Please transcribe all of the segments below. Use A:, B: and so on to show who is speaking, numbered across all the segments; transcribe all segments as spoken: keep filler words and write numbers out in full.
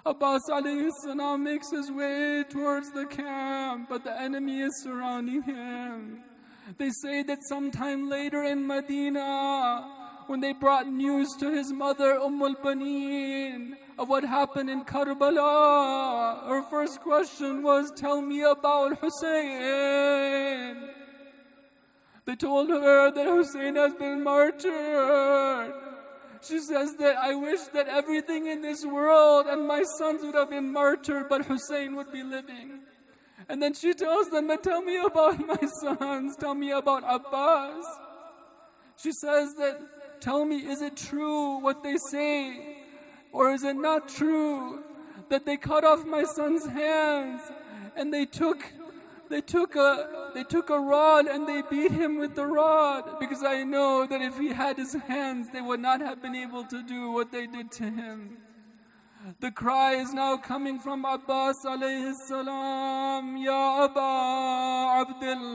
A: Abbas alayhi salam makes his way towards the camp, but the enemy is surrounding him. They say that sometime later in Medina, when they brought news to his mother, Umm al-Baneen, of what happened in Karbala, her first question was, tell me about Hussein. They told her that Hussein has been martyred. She says that I wish that everything in this world and my sons would have been martyred, but Hussein would be living. And then she tells them, tell me about my sons, tell me about Abbas. She says that, tell me, is it true what they say? Or is it not true that they cut off my son's hands and they took they took a they took a rod and they beat him with the rod? Because I know that if he had his hands, they would not have been able to do what they did to him. The cry is now coming from Abbas alayhi salam, Ya Aba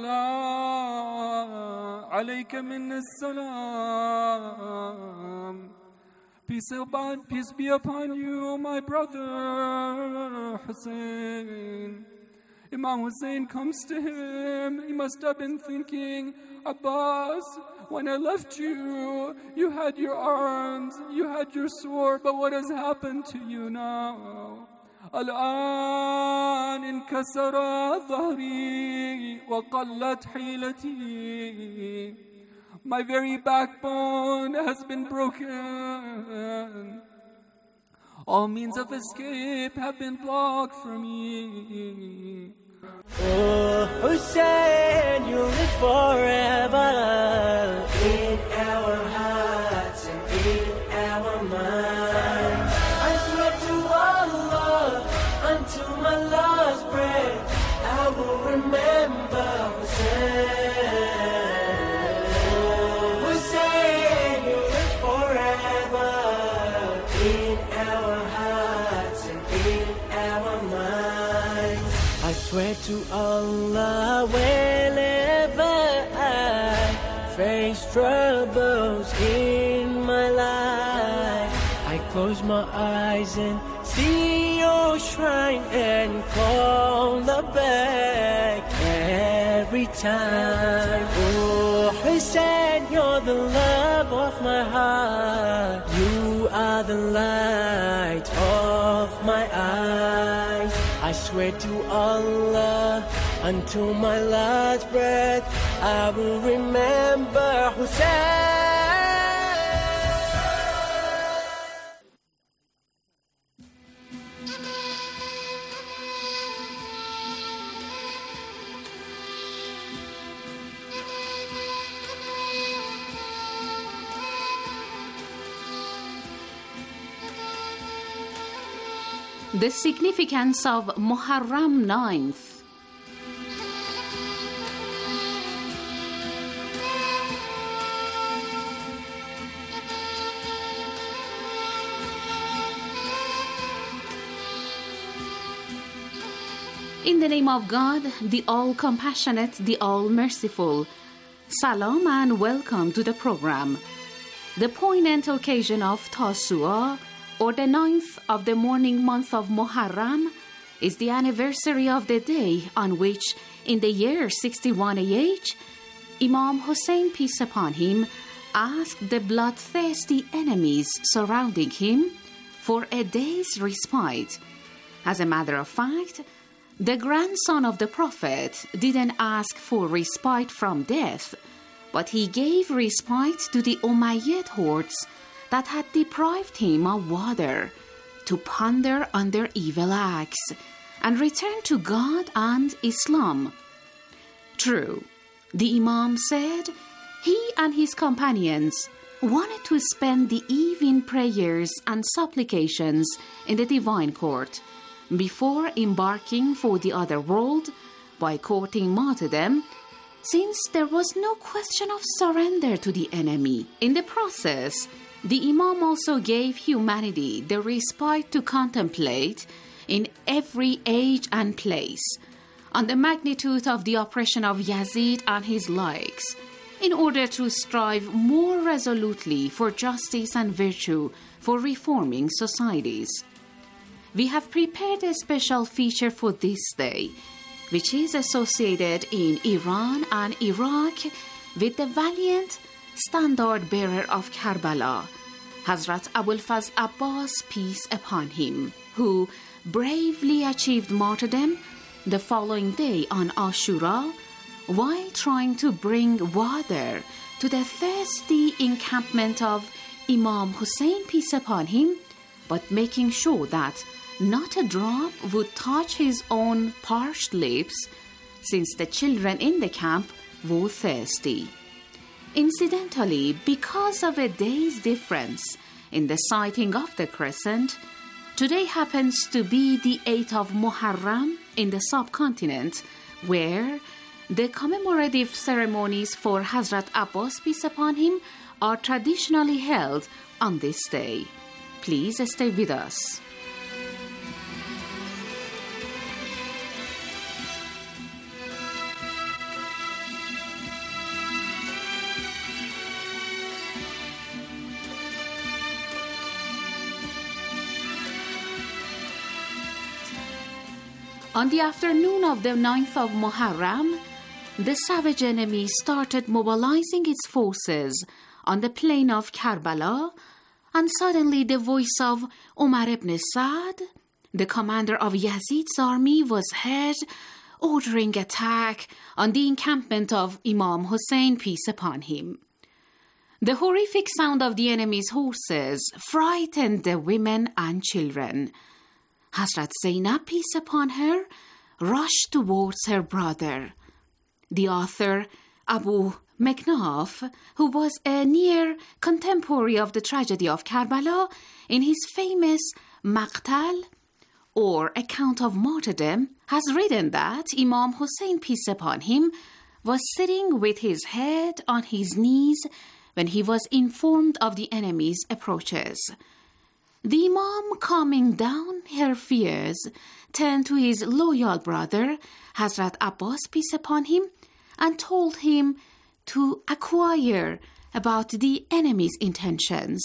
A: Abdullah, alayka minna salam. Peace, upon, peace be upon you, my brother Hussein. Imam Hussein comes to him. He must have been thinking, Abbas, when I left you, you had your arms, you had your sword, but what has happened to you now? الآن انكسر ظهري وقلت حيلتي. My very backbone has been broken. All means of escape have been blocked for me.
B: Oh, Hussein, you live forever in our hearts and in our minds. I swear to Allah, until my last breath, I will remember Hussein. I swear to Allah, whenever I face troubles in my life, I close my eyes and see your shrine and call the back every time. Oh, Hussein, you're the love of my heart. You are the light of my eyes. I swear to Allah, until my last breath, I will remember Hussein.
C: The significance of Muharram ninth. In the name of God, the all-compassionate, the all-merciful. Salam and welcome to the program. The poignant occasion of Tasu'a, or the ninth of the morning month of Muharram, is the anniversary of the day on which, in the year sixty-one A H, Imam Hussein, peace upon him, asked the bloodthirsty enemies surrounding him for a day's respite. As a matter of fact, the grandson of the Prophet didn't ask for respite from death, but he gave respite to the Umayyad hordes that had deprived him of water, to ponder on their evil acts and return to God and Islam. True, the Imam said he and his companions wanted to spend the eve in prayers and supplications in the divine court before embarking for the other world by courting martyrdom, since there was no question of surrender to the enemy. In the process, the Imam also gave humanity the respite to contemplate in every age and place on the magnitude of the oppression of Yazid and his likes, in order to strive more resolutely for justice and virtue for reforming societies. we have prepared a special feature for this day, which is associated in Iran and Iraq with the valiant standard bearer of Karbala, Hazrat Abul Fazl Abbas, peace upon him, who bravely achieved martyrdom the following day on Ashura while trying to bring water to the thirsty encampment of Imam Hussein, peace upon him, but making sure that not a drop would touch his own parched lips, since the children in the camp were thirsty. Incidentally, because of a day's difference in the sighting of the crescent, today happens to be the eighth of Muharram in the subcontinent, where the commemorative ceremonies for Hazrat Abbas, peace upon him, are traditionally held on this day. Please stay with us. On the afternoon of the ninth of Muharram, the savage enemy started mobilizing its forces on the plain of Karbala, and suddenly the voice of Umar ibn Sa'd, the commander of Yazid's army, was heard ordering attack on the encampment of Imam Hussein, peace upon him. The horrific sound of the enemy's horses frightened the women and children. Hazrat Zainab, peace upon her, rushed towards her brother. The author, Abu Maknaf, who was a near contemporary of the tragedy of Karbala, in his famous Maqtal, or account of martyrdom, has written that Imam Hussein, peace upon him, was sitting with his head on his knees when he was informed of the enemy's approaches. The Imam, calming down her fears, turned to his loyal brother, Hazrat Abbas, peace upon him, and told him to acquire about the enemy's intentions.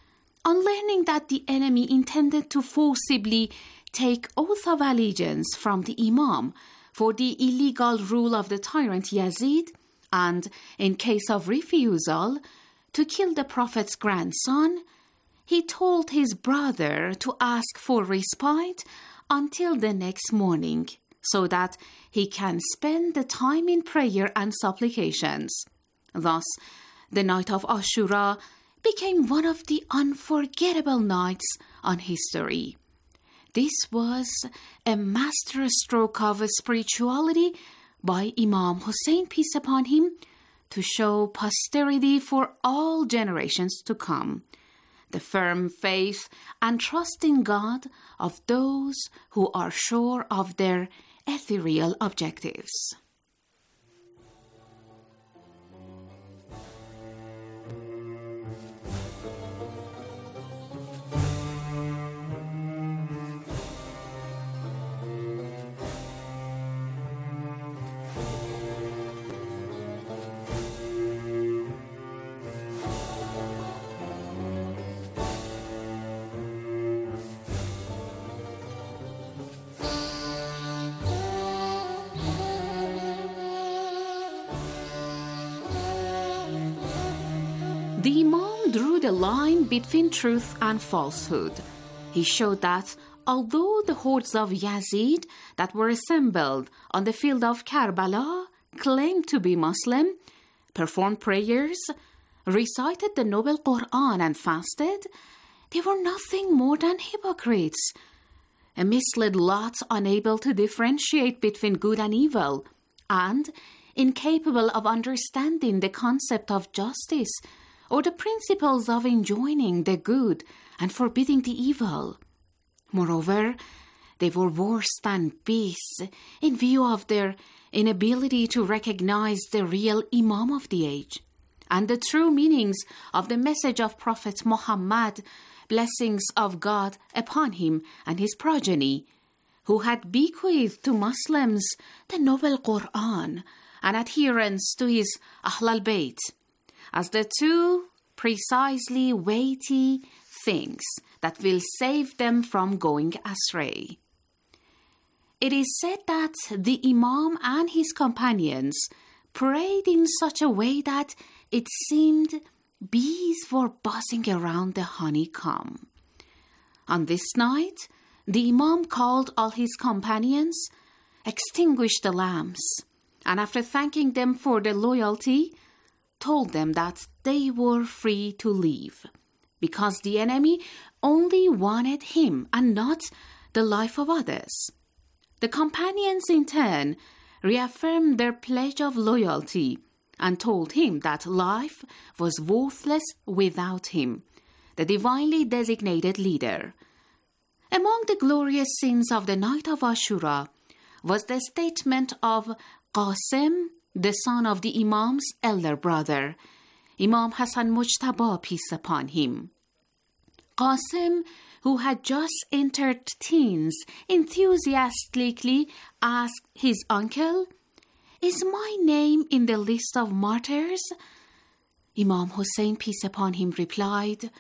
C: On learning that the enemy intended to forcibly take oath of allegiance from the Imam for the illegal rule of the tyrant Yazid, and, in case of refusal, to kill the Prophet's grandson, he told his brother to ask for respite until the next morning, so that he can spend the time in prayer and supplications. Thus, the night of Ashura became one of the unforgettable nights on history. This was a masterstroke of spirituality by Imam Hussein, peace upon him, to show posterity for all generations to come the firm faith and trust in God of those who are sure of their ethereal objectives. The Imam drew the line between truth and falsehood. He showed that although the hordes of Yazid that were assembled on the field of Karbala claimed to be Muslim, performed prayers, recited the noble Quran and fasted, they were nothing more than hypocrites, a misled lot unable to differentiate between good and evil, and incapable of understanding the concept of justice or the principles of enjoining the good and forbidding the evil. Moreover, they were worse than beasts in view of their inability to recognize the real Imam of the age and the true meanings of the message of Prophet Muhammad, blessings of God upon him and his progeny, who had bequeathed to Muslims the noble Quran and adherence to his Ahl al-Bayt, as the two precisely weighty things that will save them from going astray. It is said that the Imam and his companions prayed in such a way that it seemed bees were buzzing around the honeycomb. On this night, the Imam called all his companions, extinguished the lamps, and after thanking them for their loyalty, told them that they were free to leave, because the enemy only wanted him and not the life of others. The companions in turn reaffirmed their pledge of loyalty and told him that life was worthless without him, the divinely designated leader. Among the glorious scenes of the night of Ashura was the statement of Qasim, the son of the Imam's elder brother, Imam Hassan Mujtaba, peace upon him. Qasim, who had just entered teens, enthusiastically asked his uncle, "Is my name in the list of martyrs?" Imam Hussein, peace upon him, replied,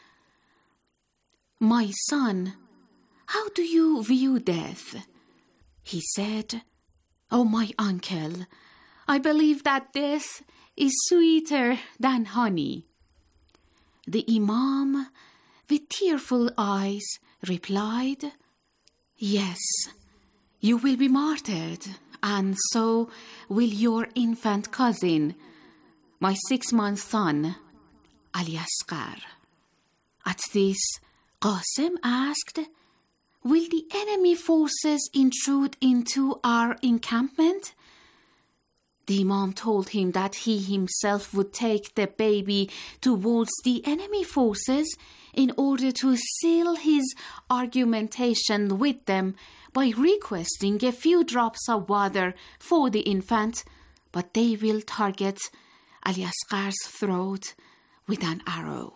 C: "My son, how do you view death?" He said, "Oh, my uncle, I believe that death is sweeter than honey." The Imam, with tearful eyes, replied, "Yes, you will be martyred, and so will your infant cousin, my six-month son, Ali Asghar." At this, Qasim asked, "Will the enemy forces intrude into our encampment?" The Imam told him that he himself would take the baby towards the enemy forces in order to seal his argumentation with them by requesting a few drops of water for the infant, but they will target Ali Asghar's throat with an arrow.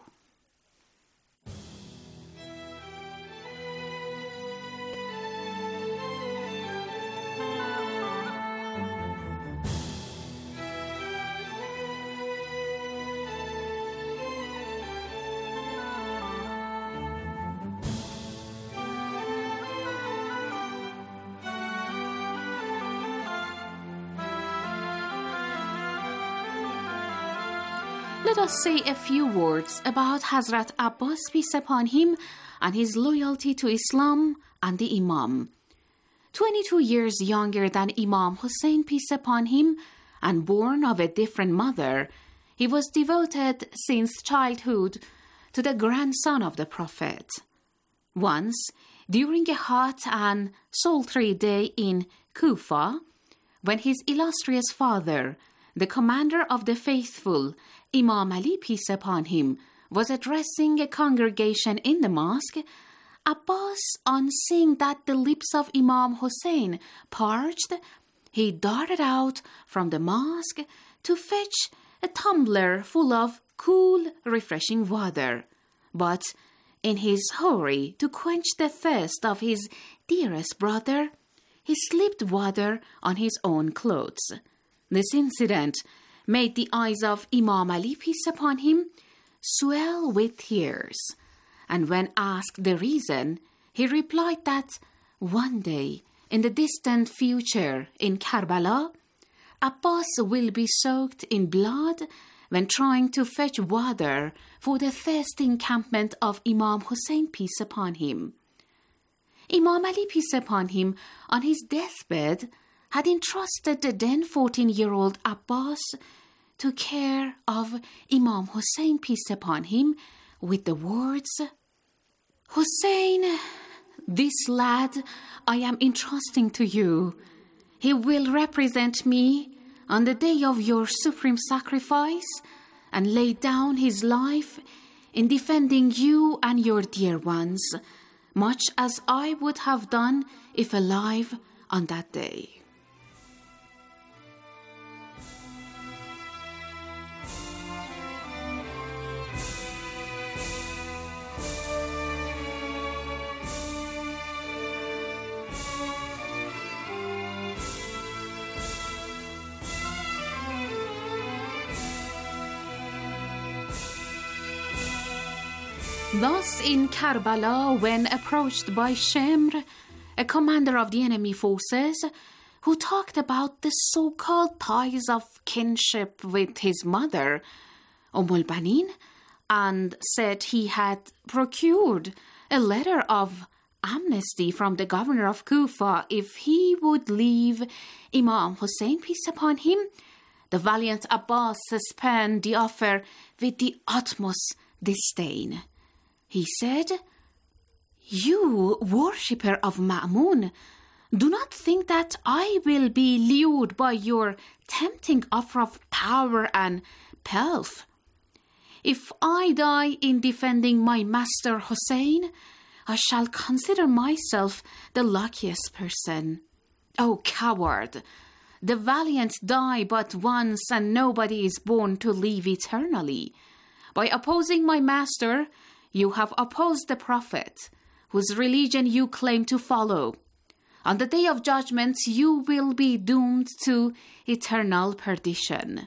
C: Let us say a few words about Hazrat Abbas, peace upon him, and his loyalty to Islam and the Imam. twenty-two years younger than Imam Hussein, peace upon him, and born of a different mother, he was devoted since childhood to the grandson of the Prophet. Once, during a hot and sultry day in Kufa, when his illustrious father, the commander of the faithful, Imam Ali, peace upon him, was addressing a congregation in the mosque, Abbas, on seeing that the lips of Imam Hussein parched, he darted out from the mosque to fetch a tumbler full of cool, refreshing water. But in his hurry to quench the thirst of his dearest brother, he slipped water on his own clothes. This incident made the eyes of Imam Ali, peace upon him, swell with tears, and when asked the reason, he replied that one day, in the distant future in Karbala, Abbas will be soaked in blood when trying to fetch water for the thirsty encampment of Imam Hussein, peace upon him. Imam Ali, peace upon him, on his deathbed, had entrusted the then fourteen-year-old Abbas to care of Imam Hussein, peace upon him, with the words, "Hussein, this lad I am entrusting to you. He will represent me on the day of your supreme sacrifice and lay down his life in defending you and your dear ones, much as I would have done if alive on that day." Thus in Karbala, when approached by Shimr, a commander of the enemy forces, who talked about the so-called ties of kinship with his mother, Umm al-Banin, and said he had procured a letter of amnesty from the governor of Kufa if he would leave Imam Hussein, peace upon him, the valiant Abbas suspended the offer with the utmost disdain. He said, "You, worshipper of Ma'mun, do not think that I will be lured by your tempting offer of power and pelf. If I die in defending my master Hussein, I shall consider myself the luckiest person. O coward! The valiant die but once, and nobody is born to live eternally. By opposing my master, you have opposed the Prophet, whose religion you claim to follow. On the day of judgment, you will be doomed to eternal perdition."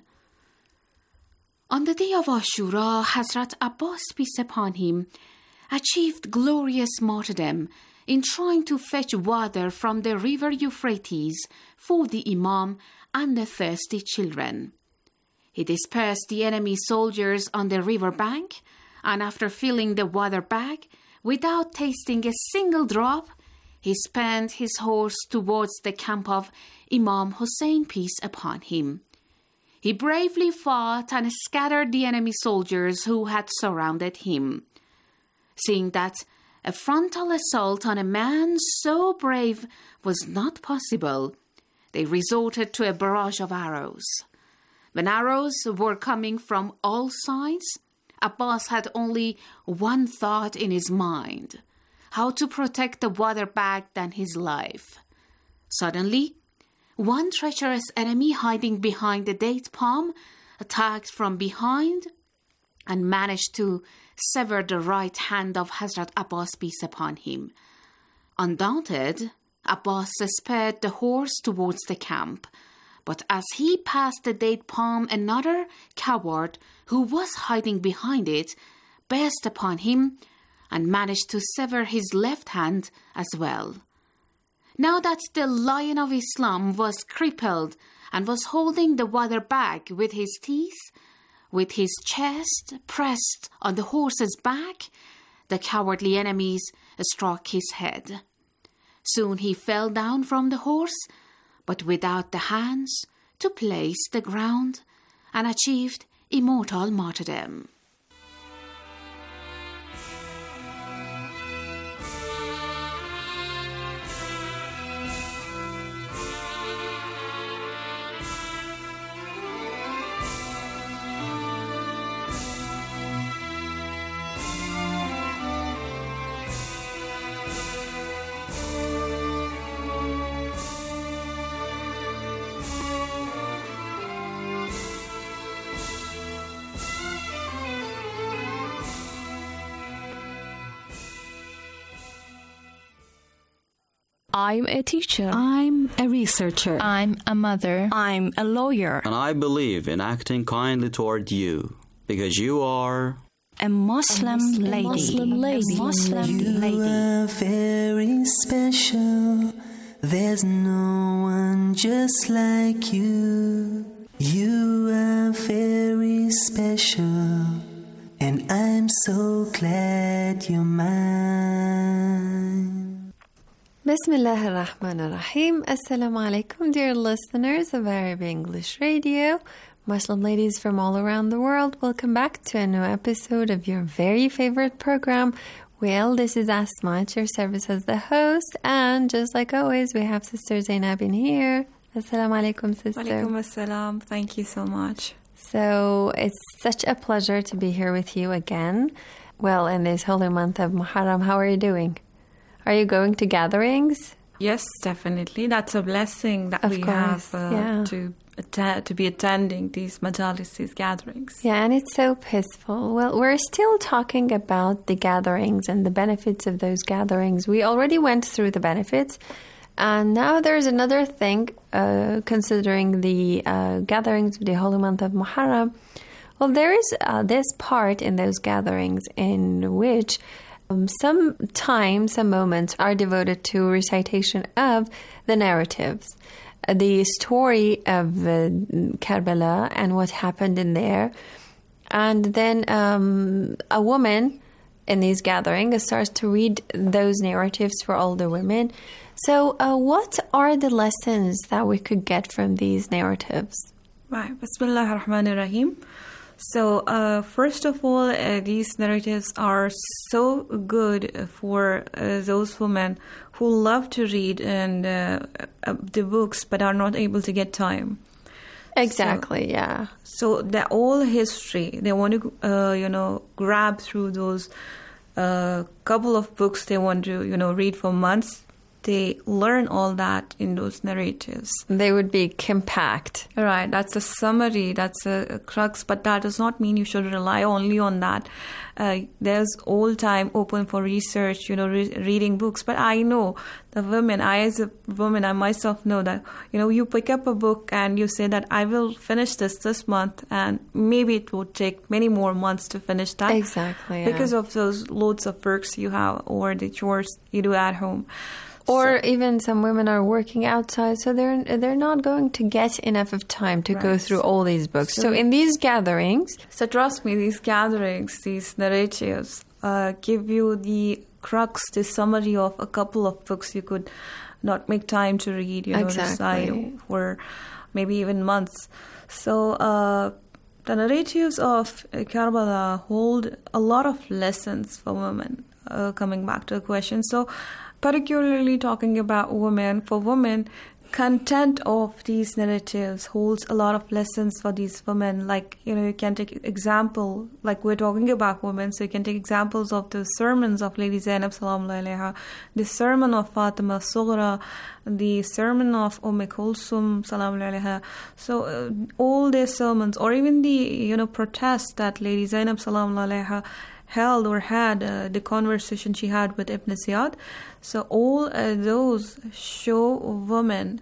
C: On the day of Ashura, Hazrat Abbas, peace upon him, achieved glorious martyrdom in trying to fetch water from the river Euphrates for the Imam and the thirsty children. He dispersed the enemy soldiers on the river bank, and after filling the water bag, without tasting a single drop, he spent his horse towards the camp of Imam Hussein, peace upon him. He bravely fought and scattered the enemy soldiers who had surrounded him. Seeing that a frontal assault on a man so brave was not possible, they resorted to a barrage of arrows. When arrows were coming from all sides, Abbas had only one thought in his mind: how to protect the water bag than his life. Suddenly, one treacherous enemy hiding behind the date palm attacked from behind and managed to sever the right hand of Hazrat Abbas, peace upon him. Undaunted, Abbas spurred the horse towards the camp, but as he passed the date palm, another coward who was hiding behind it burst upon him and managed to sever his left hand as well. Now that the Lion of Islam was crippled and was holding the water bag with his teeth, with his chest pressed on the horse's back, the cowardly enemies struck his head. Soon he fell down from the horse, but without the hands to place the ground, and achieved immortal martyrdom.
D: I'm a teacher.
E: I'm a researcher.
D: I'm a mother.
E: I'm a lawyer.
F: And I believe in acting kindly toward you, because you are
E: a Muslim, a Muslim lady.
D: Muslim lady.
E: A Muslim
G: you
E: lady.
G: You are very special. There's no one just like you. You are very special, and I'm so glad you're mine.
H: Bismillah ar-Rahman ar-Rahim. Assalamu alaikum, dear listeners of Arab English Radio. Muslim ladies from all around the world, welcome back to a new episode of your very favorite program. Well, this is Asma at your service as the host, and just like always, we have Sister Zainab in here. Assalamu alaikum, sister.
I: Walaikum assalam. Thank you so much.
H: So it's such a pleasure to be here with you again. Well, in this holy month of Muharram, how are you doing? Are you going to gatherings?
I: Yes, definitely. That's a blessing that
H: of
I: we
H: course,
I: have uh,
H: yeah.
I: to att- to be attending these majalis, these gatherings.
H: Yeah, and it's so peaceful. Well, we're still talking about the gatherings and the benefits of those gatherings. We already went through the benefits, and now there's another thing, uh, considering the uh, gatherings of the holy month of Muharram. Well, there is uh, this part in those gatherings in which um, some time, some moments are devoted to recitation of the narratives, uh, the story of uh, Karbala and what happened in there. And then um, a woman in these gatherings starts to read those narratives for older women. So uh, what are the lessons that we could get from these narratives?
I: Right. Bismillah ar-Rahman ar-Rahim. So, uh, first of all, uh, these narratives are so good for uh, those women who love to read and uh, uh, the books but are not able to get time.
H: Exactly,
I: so,
H: yeah.
I: So, the whole history, they want to, uh, you know, grab through those uh, couple of books they want to, you know, read for months. They learn all that in those narratives.
H: They would be compact.
I: Right, that's a summary, that's a, a crux, but that does not mean you should rely only on that. Uh, there's all time open for research, you know, re- reading books. But I know the women, I as a woman, I myself know that, you know, you pick up a book and you say that I will finish this this month, and maybe it will take many more months to finish that.
H: Exactly, yeah.
I: Because of those loads of works you have or the chores you do at home.
H: Or
I: So-
H: even some women are working outside, so they're they're not going to get enough of time to go
I: Right.
H: through all these books. So,
I: So-
H: in these gatherings,
I: So trust me, these gatherings, these narratives, uh, give you the crux, the summary of a couple of books you could not make time to read, you know,
H: Exactly.
I: recite for maybe even months. So uh, the narratives of uh, Karbala hold a lot of lessons for women, uh, coming back to the question. So particularly talking about women, for women, content of these narratives holds a lot of lessons for these women. Like, you know, you can take example, like we're talking about women, so you can take examples of the sermons of Lady Zainab salamullahi alaiha, the sermon of Fatima Sughra, the sermon of Umm Kulsum salamullahi alaiha. So uh, all their sermons, or even the, you know, protest that Lady Zainab salamullahi alaiha held or had, uh, the conversation she had with Ibn Ziyad. So all uh, those show women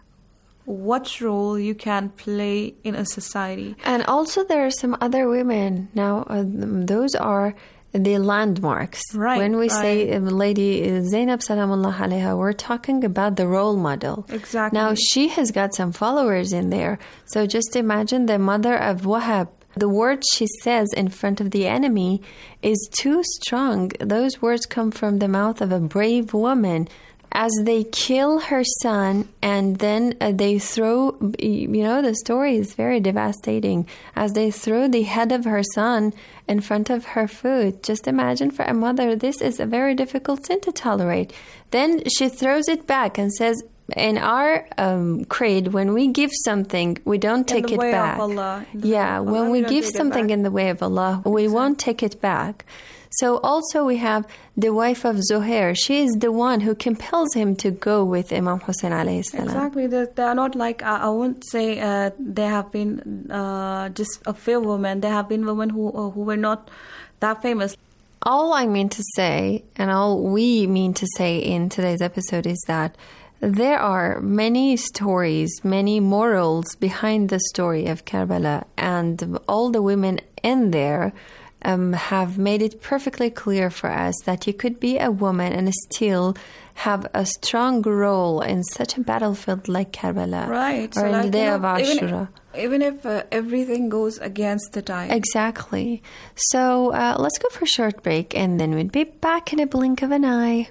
I: what role you can play in a society.
H: and also there are some other women. Now, uh, those are the landmarks.
I: Right,
H: When we say
I: right.
H: uh, Lady Zainab Salamullah alaiha, we're talking about the role model.
I: Exactly.
H: Now, she has got some followers in there. So just imagine the mother of Wahab. The words she says in front of the enemy is too strong. Those words come from the mouth of a brave woman. As they kill her son and then uh, they throw, you know, the story is very devastating. As they throw the head of her son in front of her food. Just imagine for a mother, this is a very difficult sin to tolerate. Then she throws it back and says, in our um, creed, when we give something, we don't take
I: the
H: it
I: way of
H: back.
I: Allah. In the way
H: Yeah,
I: of
H: when
I: Allah,
H: we
I: we don't
H: give
I: take it
H: something
I: back.
H: in the way of Allah, we won't take it back. So also we have the wife of Zuhair. She is the one who compels him to go with Imam Hussein alayhi salam.
I: Exactly. They, they are not like, I, I won't say uh, there have been uh, just a few women. There have been women who, uh, who were not that famous.
H: All I mean to say, and all we mean to say in today's episode is that there are many stories, many morals behind the story of Karbala, and all the women in there um, have made it perfectly clear for us that you could be a woman and still have a strong role in such a battlefield like Karbala,
I: Right.
H: or
I: So
H: in
I: like,
H: the day
I: you know,
H: of Ashura.
I: Even, even if uh, everything goes against the tide.
H: Exactly. So uh, let's go for a short break, and then we'll be back in a blink of an eye.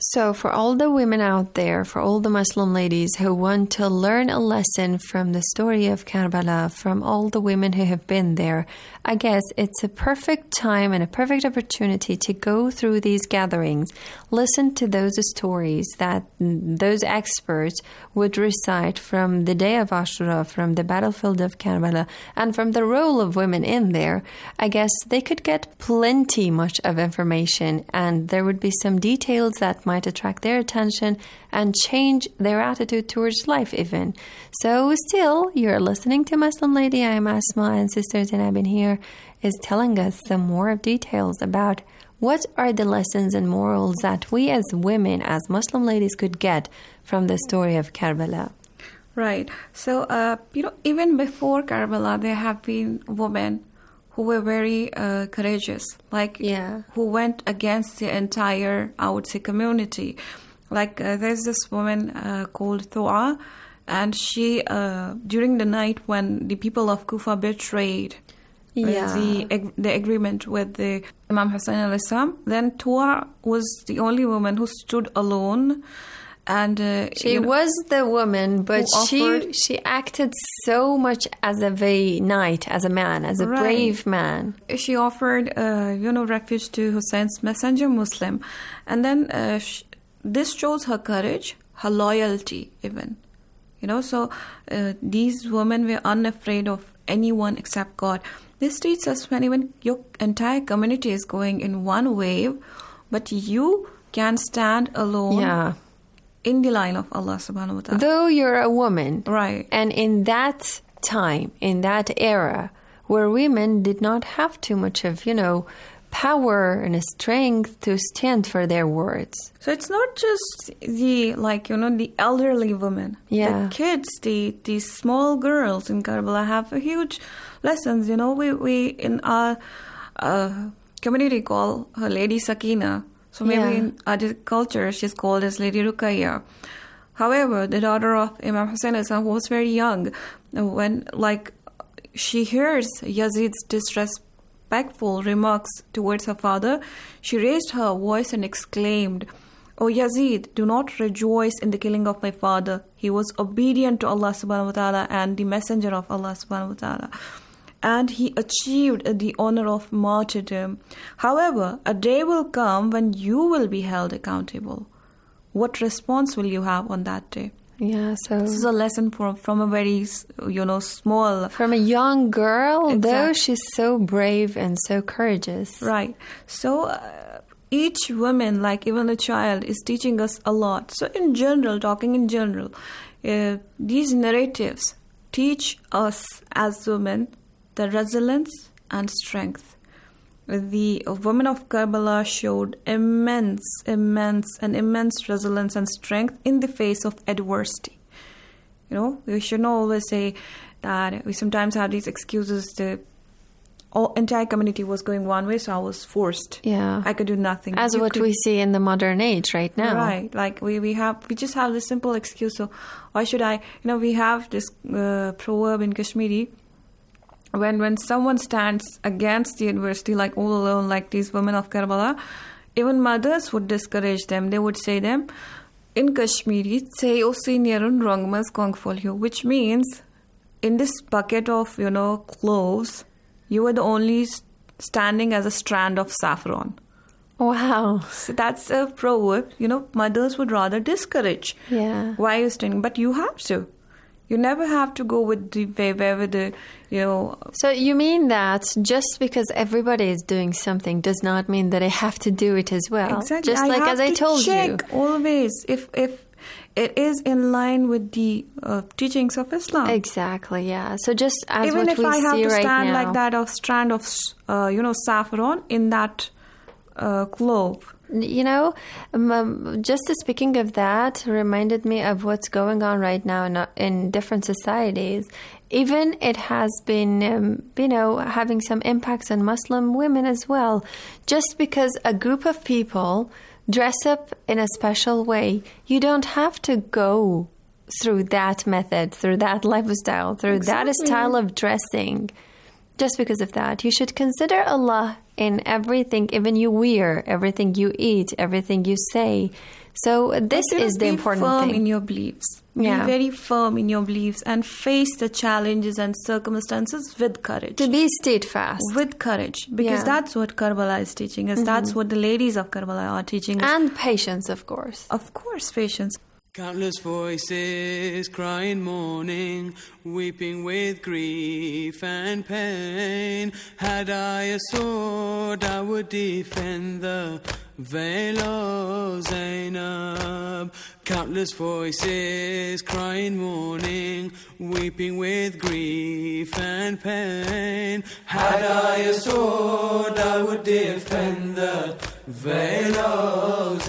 H: So for all the women out there, for all the Muslim ladies who want to learn a lesson from the story of Karbala, from all the women who have been there, I guess it's a perfect time and a perfect opportunity to go through these gatherings, listen to those stories that those experts would recite from the day of Ashura, from the battlefield of Karbala, and from the role of women in there. I guess they could get plenty much of information, and there would be some details that might attract their attention and change their attitude towards life even. So still, you're listening to Muslim Lady. I'm Asma, and Sister Zainab here is telling us some more details about what are the lessons and morals that we as women, as Muslim ladies, could get from the story of Karbala.
I: Right. So, uh, you know, even before Karbala, there have been women who were very uh, courageous, like
H: yeah.
I: who went against the entire, I would say, community. Like uh, there's this woman uh, called Thu'a, and she, uh, during the night when the people of Kufa betrayed
H: yeah.
I: the the agreement with the Imam Hussein alayhi salam, then Thu'a was the only woman who stood alone. And uh,
H: she
I: you know,
H: was the woman, but she
I: offered,
H: she acted so much as a very knight, as a man, as a
I: right.
H: brave man.
I: She offered, uh, you know, refuge to Hussein's messenger Muslim, and then uh, sh- this shows her courage, her loyalty, even. You know, so uh, these women were unafraid of anyone except God. This teaches us when even your entire community is going in one wave, but you can stand alone.
H: Yeah.
I: In the line of Allah subhanahu wa ta'ala.
H: Though you're a woman.
I: Right.
H: And in that time, in that era, where women did not have too much of, you know, power and strength to stand for their words.
I: So it's not just the, like, you know, the elderly women.
H: Yeah.
I: The kids, the, the small girls in Karbala have a huge lessons. You know, we, we in our uh, community call her Lady Sakina. So maybe
H: yeah.
I: in other culture, she's called as Lady Ruqayya. However, the daughter of Imam Hussein was very young when, like, she hears Yazid's disrespectful remarks towards her father. She raised her voice and exclaimed, "O Yazid, do not rejoice in the killing of my father. He was obedient to Allah subhanahu wa ta'ala and the messenger of Allah subhanahu wa ta'ala. And he achieved the honor of martyrdom. However, a day will come when you will be held accountable. What response will you have on that day?"
H: Yeah, so
I: this is a lesson from from a very, you know, small,
H: from a young girl,
I: exactly.
H: though she's so brave and so courageous.
I: Right. So uh, each woman, like even a child, is teaching us a lot. So in general, talking in general, uh, these narratives teach us as women the resilience and strength. The women of Karbala showed immense, immense, and immense resilience and strength in the face of adversity. You know, we should not always say that we sometimes have these excuses to, all entire community was going one way, so I was forced.
H: Yeah.
I: I could do nothing.
H: As
I: you
H: what
I: could,
H: we see in the modern age right now.
I: Right. Like we, we have, we just have this simple excuse. So why should I, you know, we have this uh, proverb in Kashmiri. When when someone stands against the adversity, like all alone, like these women of Karbala, even mothers would discourage them. They would say them, in Kashmiri, say osinierun rongmas kongfolyo, which means in this bucket of, you know, cloves, you were the only standing as a strand of saffron.
H: Wow.
I: So that's a proverb. You know, mothers would rather discourage.
H: Yeah.
I: Why are you standing? But you have to. You never have to go with the way with the, you know.
H: So you mean that just because everybody is doing something does not mean that I have to do it as well?
I: Exactly.
H: Just
I: I
H: like
I: have
H: as I
I: to
H: told
I: check
H: you.
I: always if if it is in line with the uh, teachings of Islam.
H: Exactly. Yeah. So just as
I: even
H: what
I: if
H: we
I: I have
H: see
I: to
H: right
I: stand
H: now,
I: like that, a strand of uh, you know saffron in that uh, clove.
H: You know, um, just speaking of that, reminded me of what's going on right now in, in different societies. Even it has been, um, you know, having some impacts on Muslim women as well. Just because a group of people dress up in a special way, you don't have to go through that method, through that lifestyle, through exactly. that style of dressing. Just because of that, you should consider Allah in everything, even you wear, everything you eat, everything you say. So this
I: Like, you
H: is
I: know,
H: the
I: be
H: important
I: firm
H: thing.
I: in your beliefs.
H: Yeah.
I: Be very firm in your beliefs and face the challenges and circumstances with courage.
H: To be steadfast.
I: With courage. Because
H: Yeah.
I: that's what Karbala is teaching us.
H: Mhm.
I: That's what the ladies of Karbala are teaching us.
H: And patience, of course.
I: Of course, patience.
A: Countless voices crying, mourning, weeping with grief and pain. Had I a sword, I would defend the veil of Zainab. Countless voices crying, mourning, weeping with grief and pain. Had I a sword, I would defend the veil of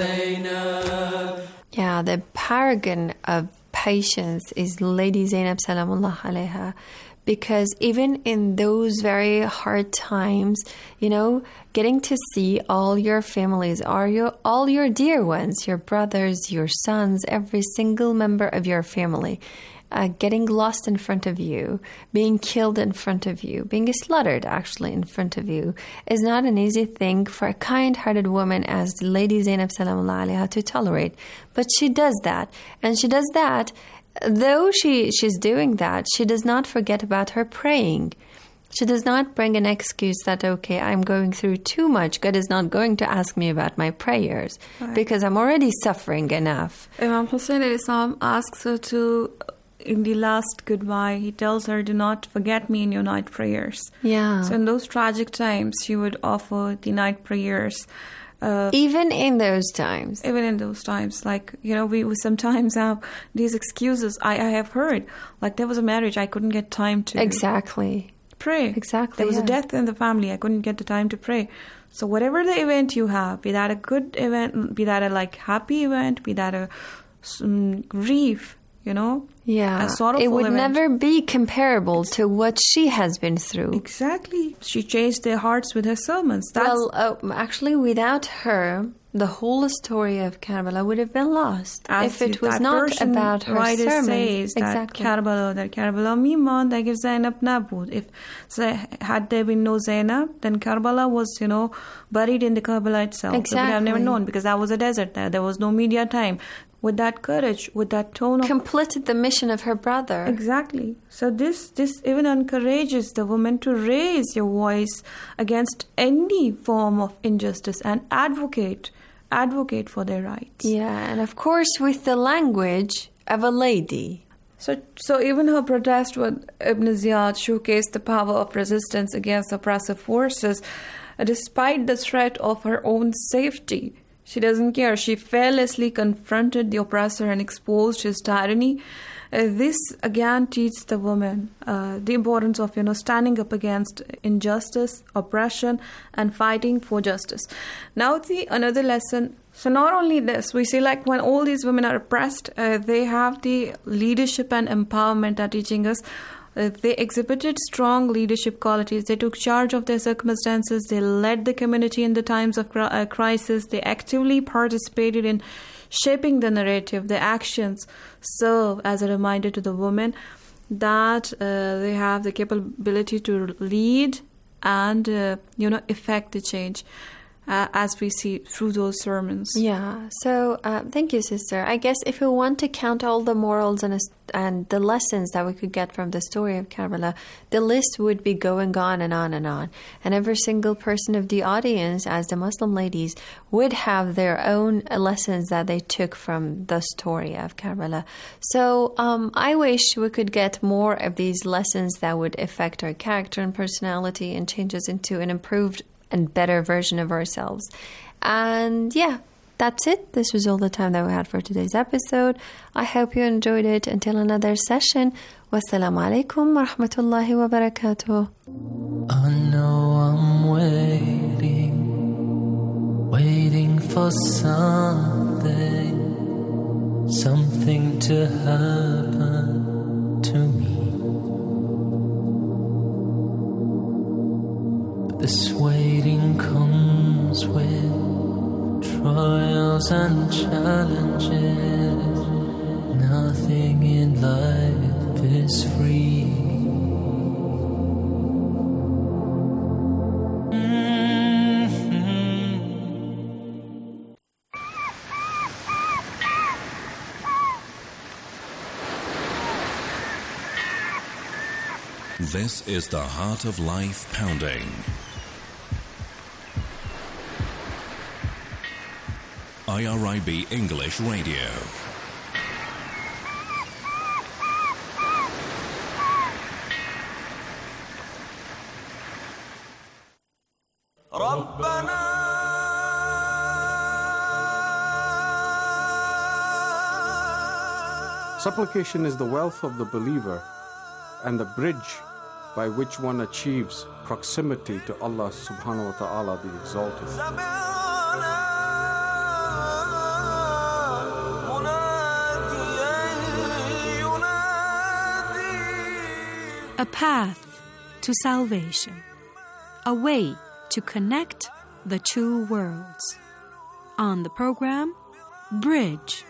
A: Zainab.
H: Yeah, the paragon of patience is Lady Zainab Salamullah Alaiha. Because even in those very hard times, you know, getting to see all your families, all your, all your dear ones, your brothers, your sons, every single member of your family, uh, getting lost in front of you, being killed in front of you, being slaughtered actually in front of you, is not an easy thing for a kind-hearted woman as Lady Zainab Salamullah Alaiha to tolerate. But she does that. And she does that, though she, she's doing that, she does not forget about her praying. She does not bring an excuse that, okay, I'm going through too much. God is not going to ask me about my prayers
I: Right.
H: because I'm already suffering enough.
I: Imam Hussein alayhi salam asks her to, in the last goodbye, he tells her, do not forget me in your night prayers.
H: Yeah.
I: So in those tragic times, she would offer the night prayers. Uh,
H: even in those times.
I: Even in those times. Like, you know, we, we sometimes have these excuses. I, I have heard, like there was a marriage, I couldn't get time to
H: Exactly.
I: pray.
H: Exactly.
I: There was
H: yeah.
I: a death in the family, I couldn't get the time to pray. So whatever the event you have, be that a good event, be that a like happy event, be that a um, grief, you know,
H: Yeah,
I: a sorrowful
H: it would
I: event.
H: never be comparable to what she has been through.
I: Exactly. She changed their hearts with her sermons. That's
H: Well, uh, actually, without her, the whole story of Karbala would have been lost
I: As
H: if it was
I: that
H: not
I: Persian
H: about her
I: writer
H: sermons.
I: says that
H: Exactly.
I: Karbala, that Karbala mimand agar Zainab nabud. If had there been no Zainab, then Karbala was, you know, buried in the Karbala itself. They would have never
H: Exactly.
I: known because that was a desert there. There was no media time. With that courage, with that tone of
H: Completed the mission of her brother.
I: Exactly. So this this even encourages the woman to raise your voice against any form of injustice and advocate advocate for their rights.
H: Yeah, and of course with the language of a lady.
I: So so even her protest with Ibn Ziyad showcased the power of resistance against oppressive forces, uh, despite the threat of her own safety. She doesn't care. She fearlessly confronted the oppressor and exposed his tyranny. Uh, this again teaches the woman uh, the importance of, you know, standing up against injustice, oppression, and fighting for justice. Now, the another lesson. So not only this, we see like when all these women are oppressed, uh, they have the leadership and empowerment are teaching us. Uh, they exhibited strong leadership qualities. They took charge of their circumstances. They led the community in the times of cri- uh, crisis. They actively participated in shaping the narrative. Their actions serve as a reminder to the women that uh, they have the capability to lead and, uh, you know, effect the change. Uh, as we see through those sermons.
H: Yeah, so uh, thank you, sister. I guess if we want to count all the morals and and the lessons that we could get from the story of Karbala, the list would be going on and on and on. And every single person of the audience, as the Muslim ladies, would have their own lessons that they took from the story of Karbala. So um, I wish we could get more of these lessons that would affect our character and personality and change us into an improved and better version of ourselves. And yeah, that's it. This was all the time that we had for today's episode. I hope you enjoyed it. Until another session, wassalamu alaikum wa rahmatullahi wa barakatuh.
G: I know I'm waiting, waiting for something, something to happen to me. This waiting comes with trials and challenges. Nothing in life is free. Mm-hmm.
J: This is the Heart of Life Pounding. I R I B English Radio.
K: Supplication is the wealth of the believer and the bridge by which one achieves proximity to Allah subhanahu wa ta'ala the Exalted.
L: A path to salvation, a way to connect the two worlds. On the program, Bridge.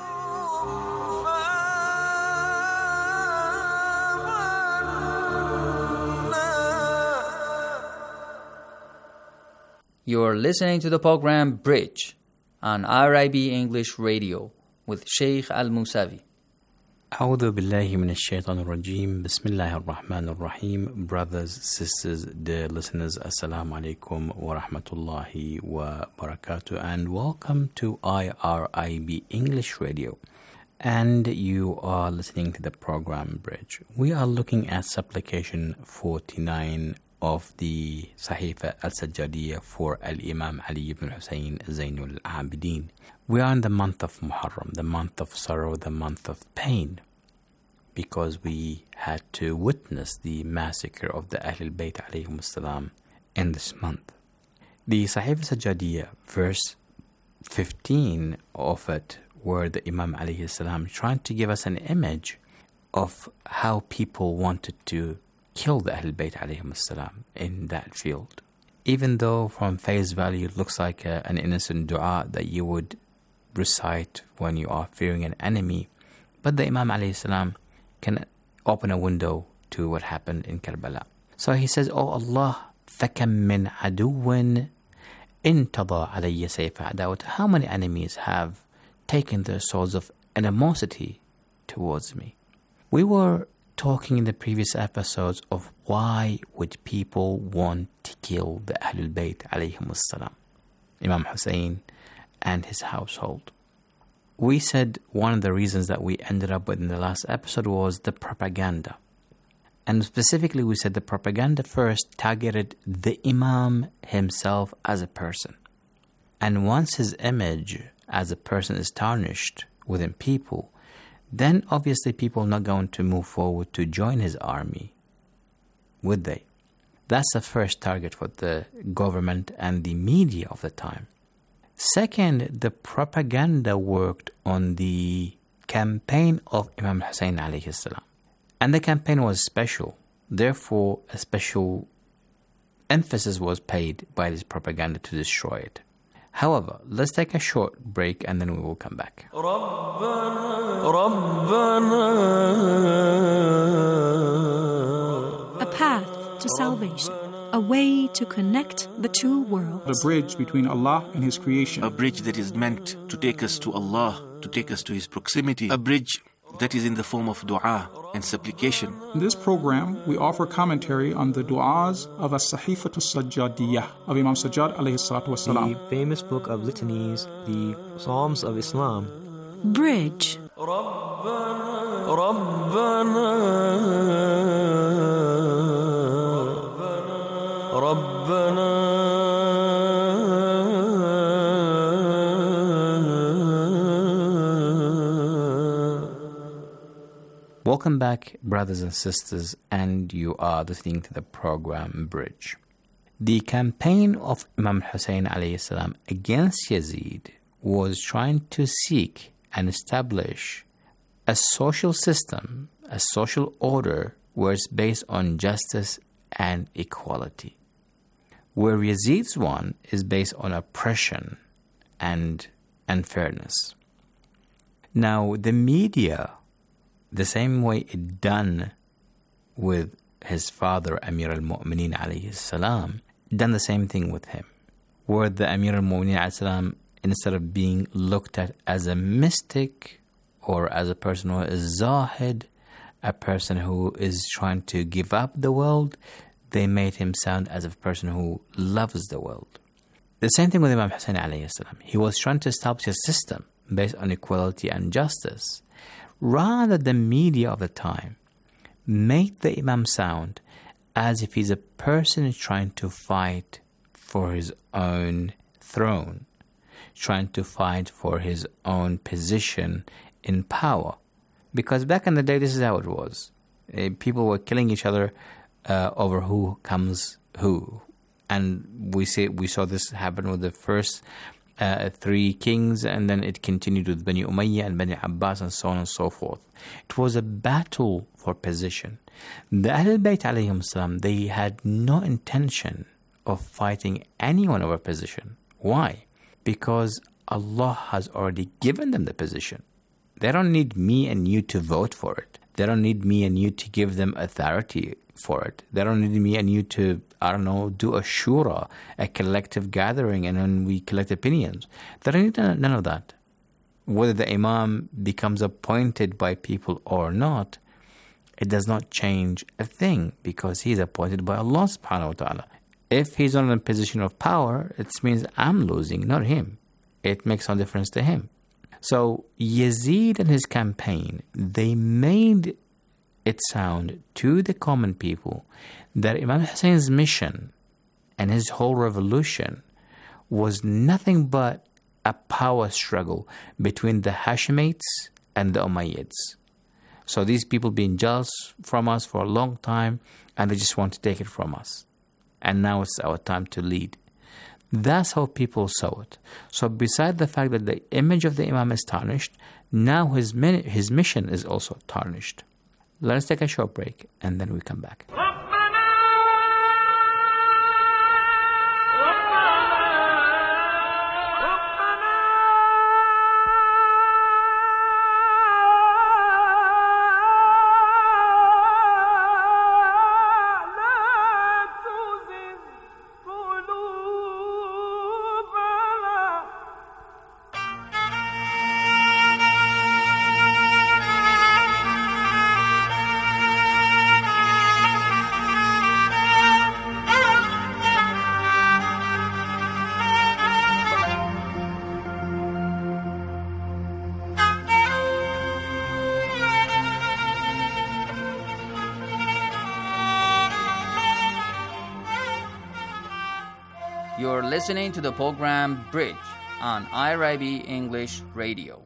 M: You're listening to the program Bridge on I R I B English Radio with Sheikh Al-Musavi.
F: أعوذ بالله من الشيطان الرجيم بسم الله الرحمن الرحيم. Brothers, sisters, dear listeners, Assalamu alaikum wa rahmatullahi wa barakatuh, and welcome to I R I B English Radio. And you are listening to the program Bridge. We are looking at supplication forty-nine of the Sahifa al-Sajjadiyya for Al-Imam Ali ibn Hussein Zainul Abidin. We are in the month of Muharram, the month of sorrow, the month of pain, because we had to witness the massacre of the Ahlul Bayt alayhim as-salam in this month. The Sahifa al-Sajjadiyya, verse fifteen of it, where the Imam alayhi salam trying to give us an image of how people wanted to kill the Ahlul Bayt alayhim as-salam in that field. Even though from face value it looks like a, an innocent dua that you would recite when you are fearing an enemy, but the Imam alayhi salam can open a window to what happened in Karbala. So he says, "Oh Allah, فَكَمْ مِنْ عَدُوٍ انْتَضَى عَلَيَّ سَيْفَ عَدَاوَةٍ." How many enemies have taken their swords of animosity towards me? We were talking in the previous episodes of why would people want to kill the Ahlul Bayt alayhim as-salam, Imam Hussein and his household. We said one of the reasons that we ended up with in the last episode was the propaganda. And specifically we said the propaganda first targeted the Imam himself as a person. And once his image as a person is tarnished within people, then obviously people are not going to move forward to join his army, would they? That's the first target for the government and the media of the time. Second, the propaganda worked on the campaign of Imam Hussein alayhi salam. And the campaign was special. Therefore, a special emphasis was paid by this propaganda to destroy it. However, let's take a short break and then we will come back.
L: A path to salvation, a way to connect the two worlds.
N: The bridge between Allah and His creation.
O: A bridge that is meant to take us to Allah, to take us to His proximity. A bridge that is in the form of dua and supplication.
N: In this program, we offer commentary on the du'as of As-Sahifa al-Sajjadiyya of Imam Sajjad alayhi salatu wasalam.
P: The famous book of litanies, the Psalms of Islam.
L: Bridge.
F: Welcome back, brothers and sisters, and you are listening to the program Bridge. The campaign of Imam Hussein alayhi salam against Yazid was trying to seek and establish a social system, a social order where it's based on justice and equality, where Yazid's one is based on oppression and unfairness. Now, the media, the same way it done with his father Amir al-Mu'mineen alayhi salam, done the same thing with him, where the Amir al-Mu'mineen alayhi salam, instead of being looked at as a mystic or as a person who is zahid, a person who is trying to give up the world, they made him sound as a person who loves the world. The same thing with Imam Hussein alayhi salam. He was trying to establish a system based on equality and justice. Rather, the media of the time made the Imam sound as if he's a person trying to fight for his own throne, trying to fight for his own position in power. Because back in the day, this is how it was. Uh, people were killing each other uh, over who comes who. And we see, we saw this happen with the first uh, three kings, and then it continued with Bani Umayyah and Bani Abbas and so on and so forth. It was a battle for position. The Ahlul Bayt alayhim salam, they had no intention of fighting anyone over position. Why? Because Allah has already given them the position. They don't need me and you to vote for it. They don't need me and you to give them authority for it. They don't need me and you to, I don't know, do a shura, a collective gathering, and then we collect opinions. They don't need none of that. Whether the Imam becomes appointed by people or not, it does not change a thing, because he's appointed by Allah subhanahu wa ta'ala. If he's on a position of power, it means I'm losing, not him. It makes no difference to him. So Yazid and his campaign, they made it sound to the common people that Imam Hussein's mission and his whole revolution was nothing but a power struggle between the Hashemites and the Umayyads. So these people been jealous from us for a long time, and they just want to take it from us. And now it's our time to lead. That's how people saw it. So beside the fact that the image of the Imam is tarnished, now his, his mission is also tarnished. Let us take a short break, and then we come back.
M: You're listening to the program Bridge on I R I B English Radio.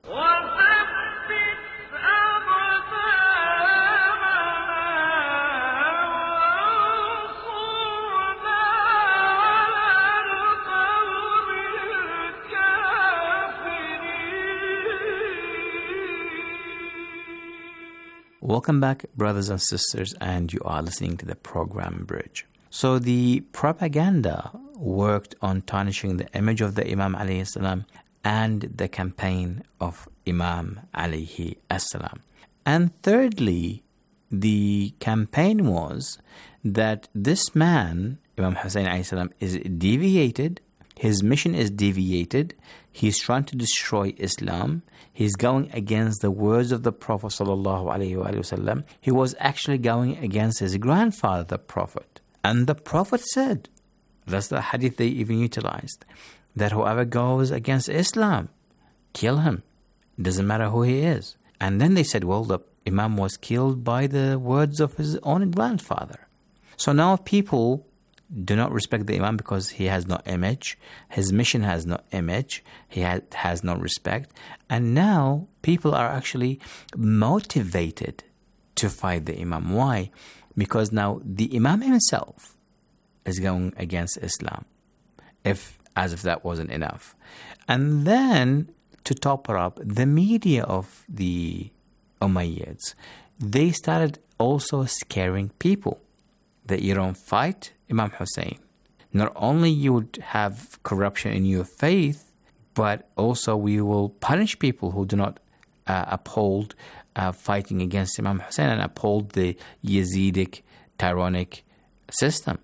F: Welcome back, brothers and sisters, and you are listening to the program Bridge. So the propaganda worked on tarnishing the image of the Imam alayhi salam and the campaign of Imam alayhi salam. And thirdly, the campaign was that this man, Imam Hussein alayhi salam, is deviated. His mission is deviated. He's trying to destroy Islam. He's going against the words of the Prophet sallallahu alaihi wasallam. He was actually going against his grandfather, the Prophet. And the Prophet said, that's the hadith they even utilized, that whoever goes against Islam, kill him. It doesn't matter who he is. And then they said, well, the Imam was killed by the words of his own grandfather. So now people do not respect the Imam because he has no image. His mission has no image. He has, has no respect. And now people are actually motivated to fight the Imam. Why? Because now the Imam himself is going against Islam, if as if that wasn't enough. And then, to top it up, the media of the Umayyads, they started also scaring people that you don't fight Imam Hussein. Not only you would have corruption in your faith, but also we will punish people who do not uh, uphold uh, fighting against Imam Hussein and uphold the Yazidic tyrannic system.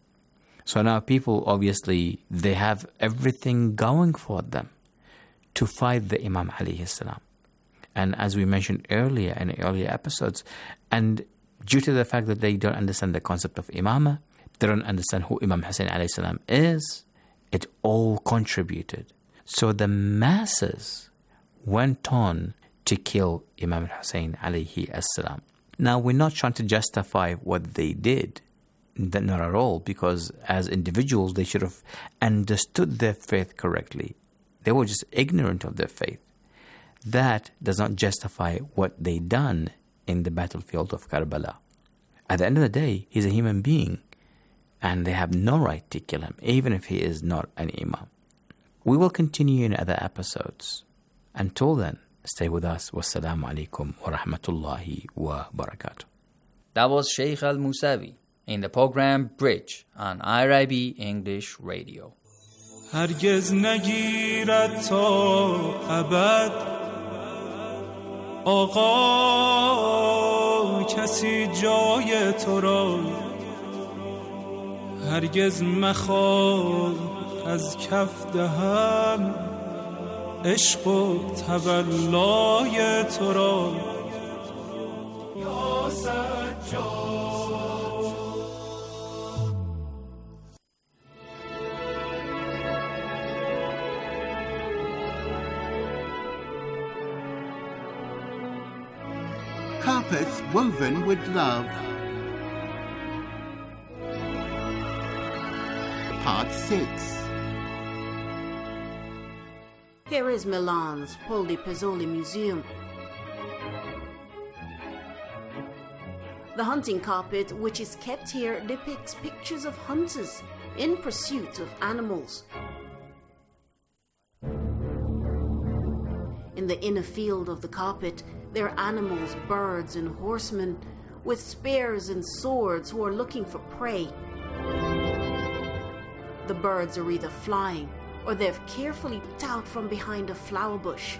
F: So now people, obviously, they have everything going for them to fight the Imam alayhi salam. And as we mentioned earlier in earlier episodes, and due to the fact that they don't understand the concept of imamah, they don't understand who Imam Hussein alayhi salam is, it all contributed. So the masses went on to kill Imam Hussein alayhi salam. Now, we're not trying to justify what they did, not at all, because as individuals, they should have understood their faith correctly. They were just ignorant of their faith. That does not justify what they done in the battlefield of Karbala. At the end of the day, he's a human being, and they have no right to kill him, even if he is not an imam. We will continue in other episodes. Until then, stay with us. Wassalamu alaikum wa rahmatullahi wa barakatuh.
M: That was Sheikh Al-Musawi in the program Bridge on I R I B English Radio.
Q: هرگز نگیرد تا ابد آقا کسی جای تو را هرگز مخواه از کف دهم عشق و تولای تو را یا سجاد.
R: Carpets woven with love. Part six.
S: Here is Milan's Poldi Pezzoli Museum. The hunting carpet which is kept here depicts pictures of hunters in pursuit of animals. In the inner field of the carpet, there are animals, birds, and horsemen with spears and swords who are looking for prey. The birds are either flying or they've carefully peeked out from behind a flower bush.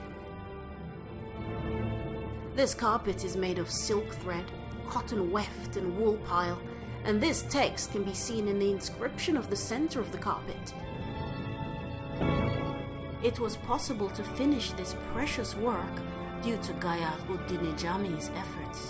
S: This carpet is made of silk thread, cotton weft, and wool pile, and this text can be seen in the inscription of the center of the carpet. It was possible to finish this precious work due to Ghayat-ud-Din Jami's efforts.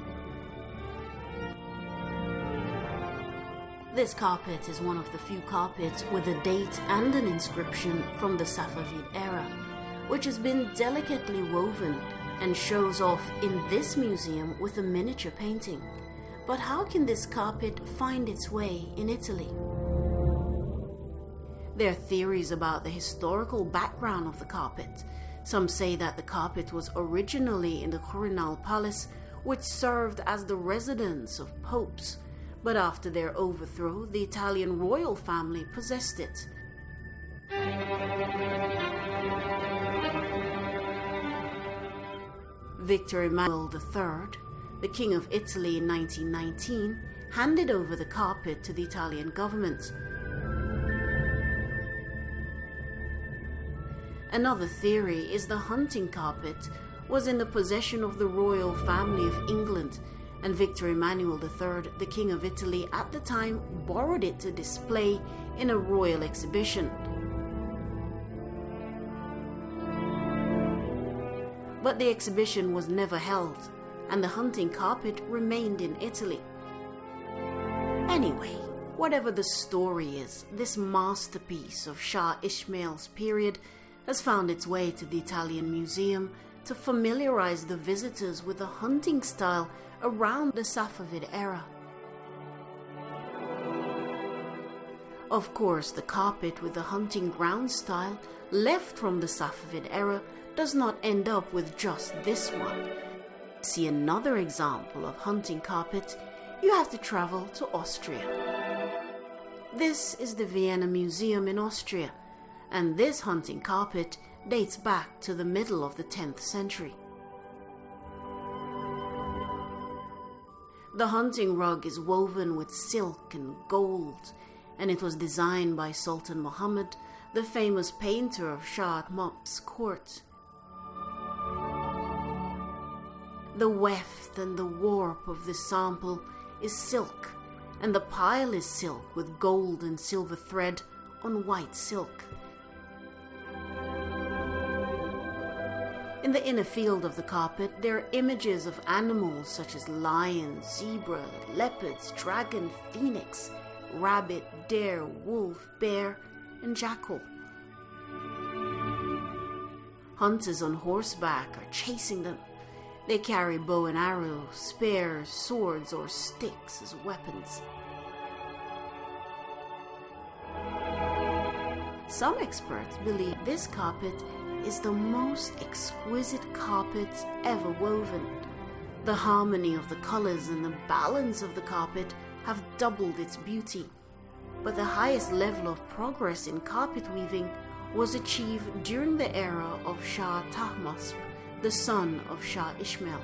S: This carpet is one of the few carpets with a date and an inscription from the Safavid era, which has been delicately woven and shows off in this museum with a miniature painting. But how can this carpet find its way in Italy? There are theories about the historical background of the carpet. Some say that the carpet was originally in the Quirinal Palace, which served as the residence of popes, but after their overthrow, the Italian royal family possessed it. Victor Emmanuel the Third, the King of Italy in nineteen nineteen, handed over the carpet to the Italian government. Another theory is the hunting carpet was in the possession of the royal family of England, and Victor Emmanuel the Third, the King of Italy at the time, borrowed it to display in a royal exhibition. But the exhibition was never held, and the hunting carpet remained in Italy. Anyway, whatever the story is, this masterpiece of Shah Ismail's period has found its way to the Italian Museum to familiarize the visitors with the hunting style around the Safavid era. Of course, the carpet with the hunting ground style left from the Safavid era does not end up with just this one. To see another example of hunting carpet, you have to travel to Austria. This is the Vienna Museum in Austria, and this hunting carpet dates back to the middle of the tenth century. The hunting rug is woven with silk and gold, and it was designed by Sultan Muhammad, the famous painter of Shah Mahmud's court. The weft and the warp of this sample is silk, and the pile is silk with gold and silver thread on white silk. In the inner field of the carpet, there are images of animals such as lion, zebra, leopards, dragon, phoenix, rabbit, deer, wolf, bear, and jackal. Hunters on horseback are chasing them. They carry bow and arrow, spears, swords, or sticks as weapons. Some experts believe this carpet is the most exquisite carpet ever woven. The harmony of the colors and the balance of the carpet have doubled its beauty. But the highest level of progress in carpet weaving was achieved during the era of Shah Tahmasp, the son of Shah Ismail.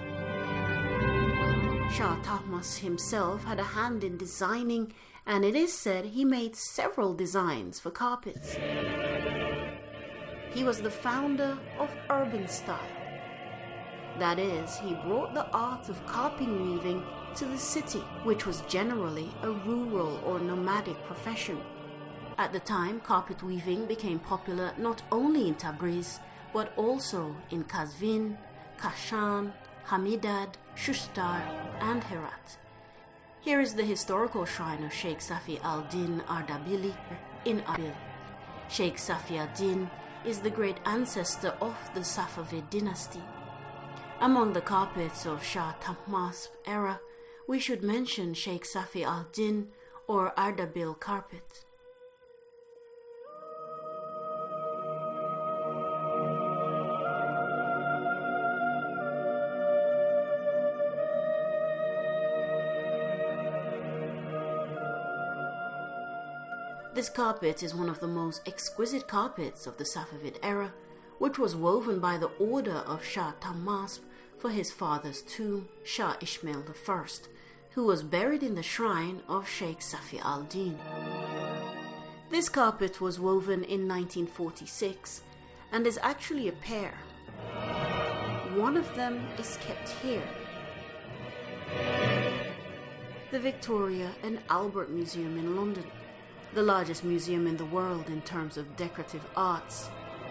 S: Shah Tahmasp himself had a hand in designing, and it is said he made several designs for carpets. He was the founder of urban style. That is, he brought the art of carpet weaving to the city, which was generally a rural or nomadic profession. At the time, carpet weaving became popular not only in Tabriz, but also in Kazvin, Kashan, Hamidad, Shustar, and Herat. Here is the historical shrine of Sheikh Safi al-Din Ardabili in Arbil. Sheikh Safi al-Din is the great ancestor of the Safavid dynasty. Among the carpets of Shah Tahmasp era, we should mention Sheikh Safi al-Din or Ardabil carpet. This carpet is one of the most exquisite carpets of the Safavid era, which was woven by the order of Shah Tahmasp for his father's tomb, Shah Ismail the First, who was buried in the shrine of Sheikh Safi al-Din. This carpet was woven in nineteen forty-six and is actually a pair. One of them is kept here. The Victoria and Albert Museum in London, the largest museum in the world in terms of decorative arts.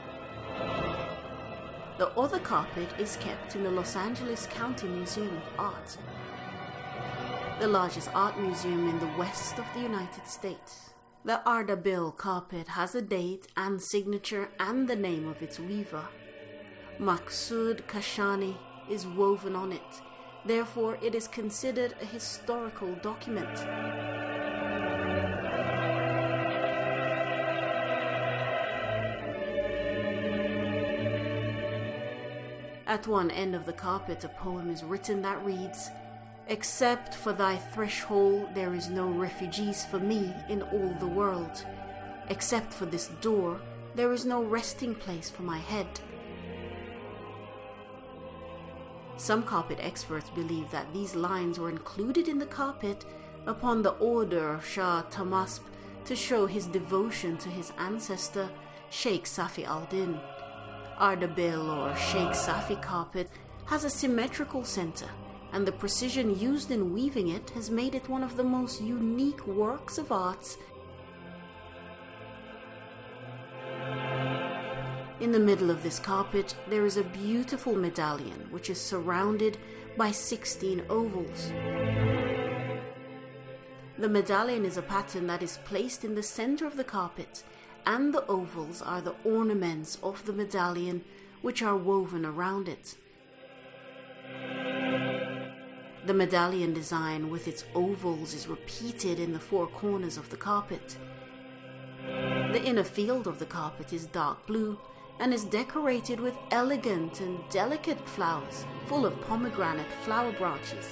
S: The other carpet is kept in the Los Angeles County Museum of Art, the largest art museum in the west of the United States. The Ardabil carpet has a date and signature and the name of its weaver. Maqsood Kashani is woven on it. Therefore, it is considered a historical document. At one end of the carpet, a poem is written that reads, "Except for thy threshold, there is no refugees for me in all the world. Except for this door, there is no resting place for my head." Some carpet experts believe that these lines were included in the carpet upon the order of Shah Tahmasp to show his devotion to his ancestor, Sheikh Safi al-Din. Ardabil or Sheikh Safi carpet has a symmetrical center, and the precision used in weaving it has made it one of the most unique works of art. In the middle of this carpet, there is a beautiful medallion which is surrounded by sixteen ovals. The medallion is a pattern that is placed in the center of the carpet, and the ovals are the ornaments of the medallion which are woven around it. The medallion design with its ovals is repeated in the four corners of the carpet. The inner field of the carpet is dark blue and is decorated with elegant and delicate flowers full of pomegranate flower branches.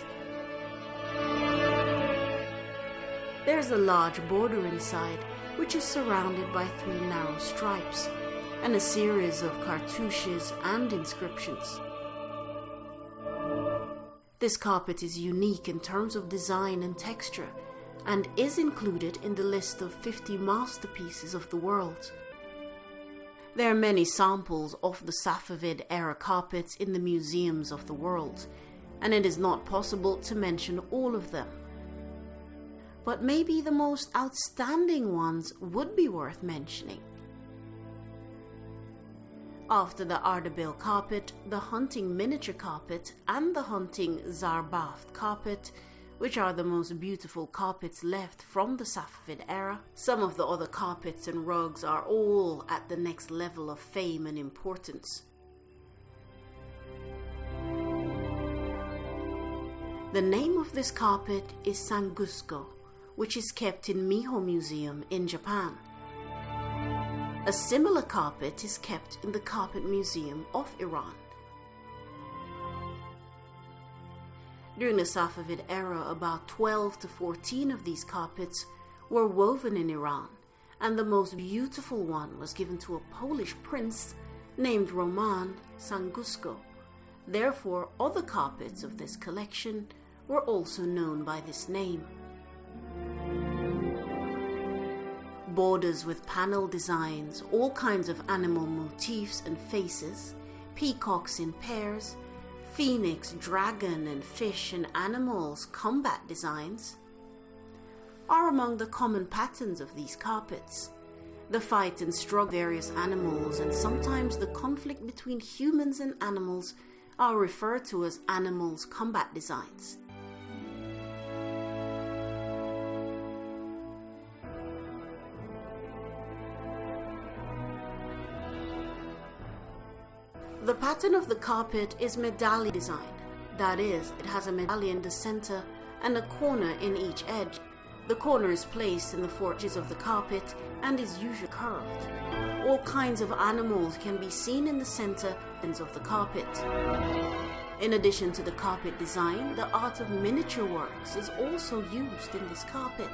S: There is a large border inside, which is surrounded by three narrow stripes and a series of cartouches and inscriptions. This carpet is unique in terms of design and texture and is included in the list of fifty masterpieces of the world. There are many samples of the Safavid era carpets in the museums of the world, and it is not possible to mention all of them. But maybe the most outstanding ones would be worth mentioning. After the Ardabil carpet, the hunting miniature carpet, and the hunting Zarbaft carpet, which are the most beautiful carpets left from the Safavid era, some of the other carpets and rugs are all at the next level of fame and importance. The name of this carpet is Sangusko, which is kept in Miho Museum in Japan. A similar carpet is kept in the Carpet Museum of Iran. During the Safavid era, about twelve to fourteen of these carpets were woven in Iran, and the most beautiful one was given to a Polish prince named Roman Sangusko. Therefore, other carpets of this collection were also known by this name. Borders with panel designs, all kinds of animal motifs and faces, peacocks in pairs, phoenix, dragon, and fish and animals combat designs are among the common patterns of these carpets. The fight and struggle of various animals, and sometimes the conflict between humans and animals, are referred to as animals combat designs. The pattern of the carpet is medallion design. That is, it has a medallion in the center and a corner in each edge. The corner is placed in the four edges of the carpet and is usually curved. All kinds of animals can be seen in the center ends of the carpet. In addition to the carpet design, the art of miniature works is also used in this carpet.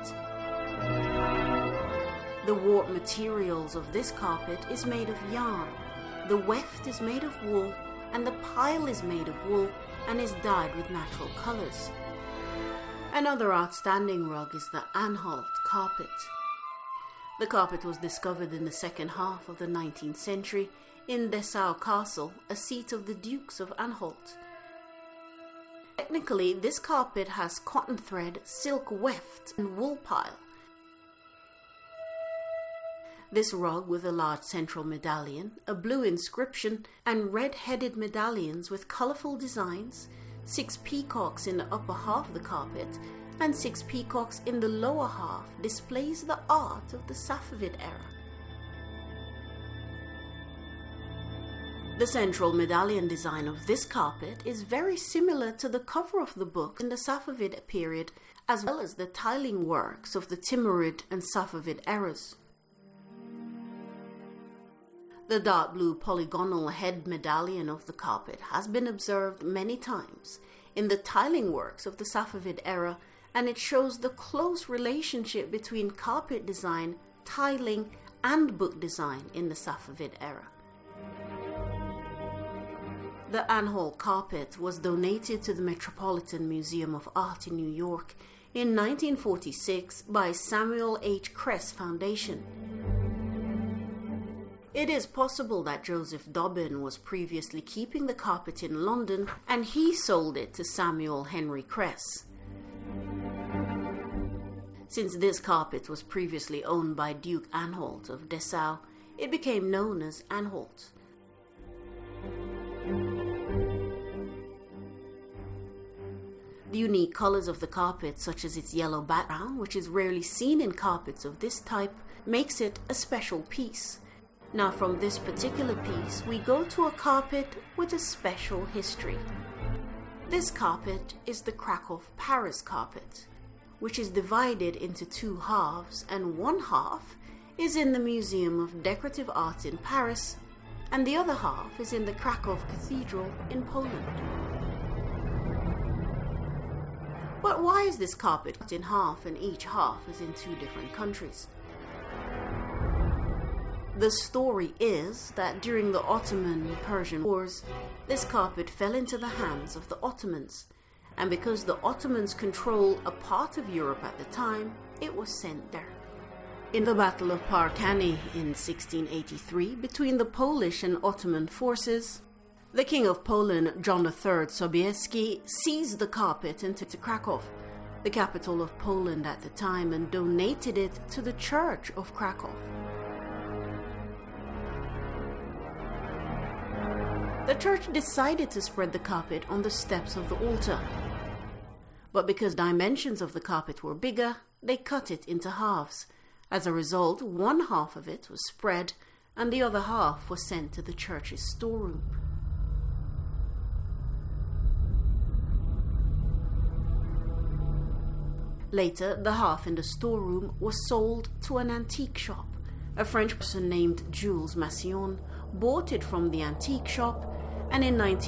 S: The warp materials of this carpet is made of yarn. The weft is made of wool, and the pile is made of wool and is dyed with natural colors. Another outstanding rug is the Anhalt carpet. The carpet was discovered in the second half of the nineteenth century in Dessau Castle, a seat of the Dukes of Anhalt. Technically, this carpet has cotton thread, silk weft, and wool pile. This rug, with a large central medallion, a blue inscription, and red-headed medallions with colorful designs, six peacocks in the upper half of the carpet, and six peacocks in the lower half, displays the art of the Safavid era. The central medallion design of this carpet is very similar to the cover of the book in the Safavid period, as well as the tiling works of the Timurid and Safavid eras. The dark blue polygonal head medallion of the carpet has been observed many times in the tiling works of the Safavid era, and it shows the close relationship between carpet design, tiling, and book design in the Safavid era. The Anhalt carpet was donated to the Metropolitan Museum of Art in New York in nineteen forty-six by Samuel H. Kress Foundation. It is possible that Joseph Dobbin was previously keeping the carpet in London and he sold it to Samuel Henry Kress. Since this carpet was previously owned by Duke Anhalt of Dessau, it became known as Anhalt. The unique colors of the carpet, such as its yellow background, which is rarely seen in carpets of this type, makes it a special piece. Now, from this particular piece, we go to a carpet with a special history. This carpet is the Krakow Paris carpet, which is divided into two halves, and one half is in the Museum of Decorative Arts in Paris, and the other half is in the Krakow Cathedral in Poland. But why is this carpet cut in half and each half is in two different countries? The story is that during the Ottoman-Persian Wars, this carpet fell into the hands of the Ottomans, and because the Ottomans controlled a part of Europe at the time, it was sent there. In the Battle of Parkany in sixteen eighty-three, between the Polish and Ottoman forces, the King of Poland, John the Third Sobieski, seized the carpet and took it to Krakow, the capital of Poland at the time, and donated it to the Church of Krakow. the church decided to spread the carpet on the steps of the altar. But because dimensions of the carpet were bigger, they cut it into halves. As a result, one half of it was spread and the other half was sent to the church's storeroom. Later, the half in the storeroom was sold to an antique shop. A French person named Jules Massion bought it from the antique shop, and in nineteen